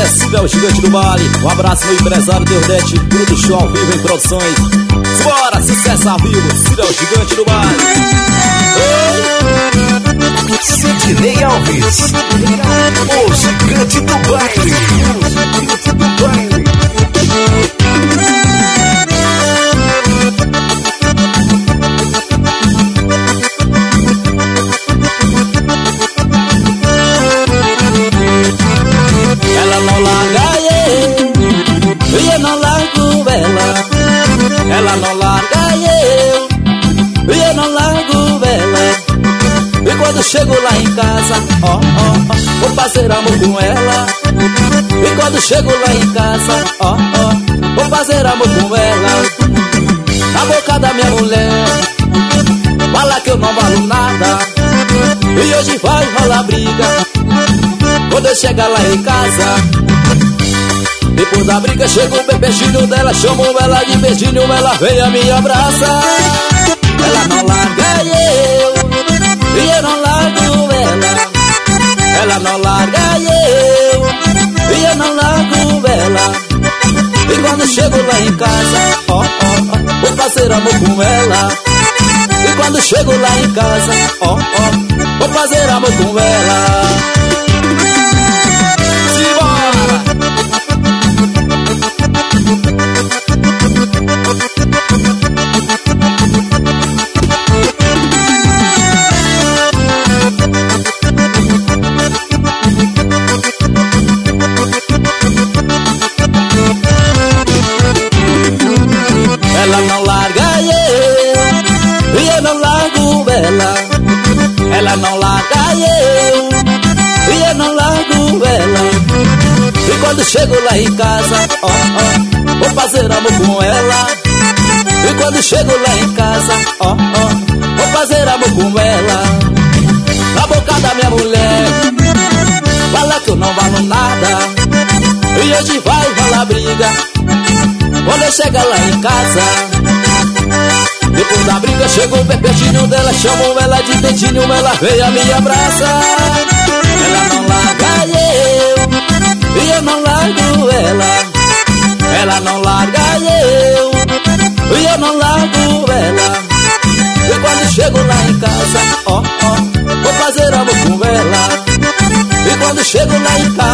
Cibel Gigante do Vale. Um abraço meu empresário Deodete, Grupo Show ao vivo em produções. Bora, sucesso ao vivo, Cibel Gigante do Vale. Sidney Alves, o Gigante do Baile. Ela não larga eu, e eu não largo ela. Ela não larga eu, e eu não largo ela. E quando chego lá em casa, vou fazer amor com ela. E quando chego lá em casa, vou fazer amor com ela. Na boca da minha mulher, fala que eu não valo nada. E hoje vai rolar briga quando eu chegar lá em casa. Depois da briga chega o bebezinho dela, chamo ela de beijinho, ela vem a me abraça. Ela não larga eu, e eu não largo ela. Ela não larga eu, e eu não largo ela. E quando chego lá em casa, vou fazer amor com ela. E quando chego lá em casa, vou fazer amor com ela. Ela não larga eu, e eu não largo ela. Ela não larga eu, e eu não largo ela. E quando chego lá em casa, vou fazer amor com ela. E quando chego lá em casa, vou fazer amor com ela. Na boca da minha mulher, fala que eu não valo nada. E hoje vai rolar briga quando eu chegar lá em casa. Depois da briga chega o bebezinho dela, chamo ela de dedinho, ela vem a me abraça. Ela não larga eu, e eu não largo ela. Ela não larga eu, e eu não largo ela. E quando chego lá em casa, vou fazer amor com ela. E quando chego lá em casa,